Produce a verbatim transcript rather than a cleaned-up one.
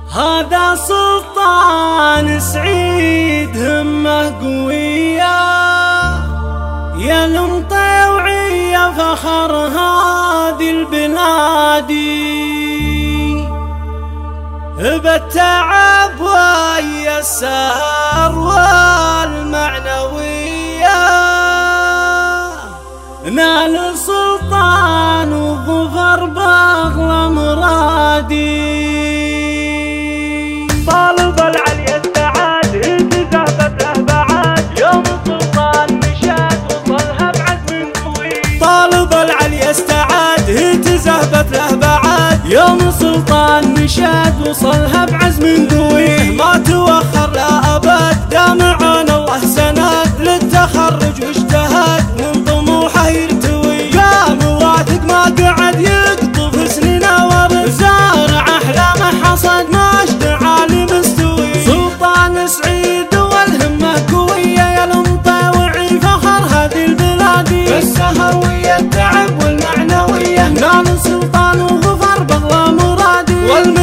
هذا سلطان سعيد همه قوية، يا المطيوعية فخر هذه البلاد، بالتعب ويا السهر والمعنوية نال سلطان وظفر باغلى مرادي. طالب العلي السعاد تزهبت له بعد يوم السلطان مشات وصلها بعزم قوي. طالب العلي السعاد تزهبت له بعد يوم السلطان مشات وصلها بعزم قوي. ما توخر لا أبد دام عون الله سند للتخرج واجتهد من طموحه يرتوي. قام واثق ما قعد يقطف سنينه ورد زارع أحلامه حصد مجد عالي مستوي. سلطان سعيد والهمة قوية يا المطيوعي فخر هذه البلاد، بالسهر ويا التعب والمعنوية نال سلطان وظفر بغلى مرادي.